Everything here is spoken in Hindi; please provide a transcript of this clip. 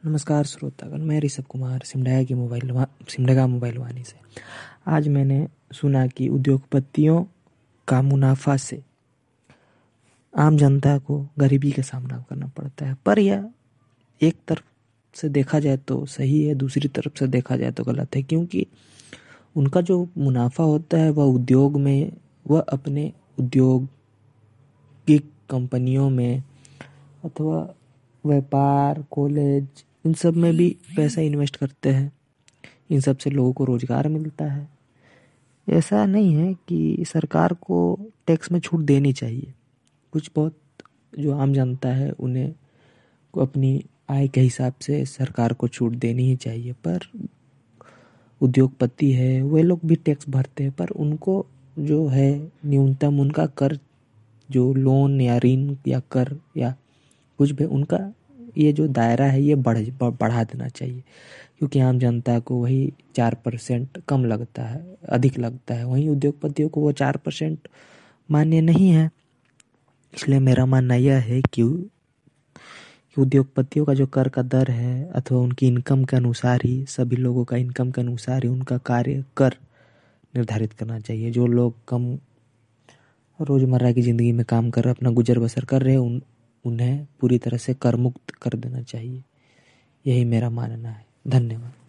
नमस्कार श्रोतागण, मैं ऋषभ कुमार सिमडेगा मोबाइल वाणी से। आज मैंने सुना कि उद्योगपतियों का मुनाफा से आम जनता को गरीबी का सामना करना पड़ता है। पर यह एक तरफ से देखा जाए तो सही है, दूसरी तरफ से देखा जाए तो गलत है, क्योंकि उनका जो मुनाफा होता है वह उद्योग में, वह अपने औद्योगिक कंपनियों में अथवा व्यापार, कॉलेज, इन सब में भी पैसा इन्वेस्ट करते हैं। इन सब से लोगों को रोजगार मिलता है। ऐसा नहीं है कि सरकार को टैक्स में छूट देनी चाहिए। कुछ बहुत जो आम जनता है उन्हें को अपनी आय के हिसाब से सरकार को छूट देनी ही चाहिए। पर उद्योगपति है वे लोग भी टैक्स भरते हैं, पर उनको जो है न्यूनतम उनका कर, जो लोन या ऋण या कर या कुछ भी, उनका ये जो दायरा है ये बढ़ा देना चाहिए, क्योंकि आम जनता को वही 4% कम लगता है, अधिक लगता है। वहीं उद्योगपतियों को वो 4% मान्य नहीं है। इसलिए मेरा मानना यह है कि उद्योगपतियों का जो कर का दर है अथवा उनकी इनकम के अनुसार ही, सभी लोगों का इनकम के अनुसार ही उनका कार्य कर निर्धारित करना चाहिए। जो लोग कम रोज़मर्रा की ज़िंदगी में काम कर अपना गुजर बसर कर रहे हैं, उन्हें पूरी तरह से कर मुक्त कर देना चाहिए। यही मेरा मानना है। धन्यवाद।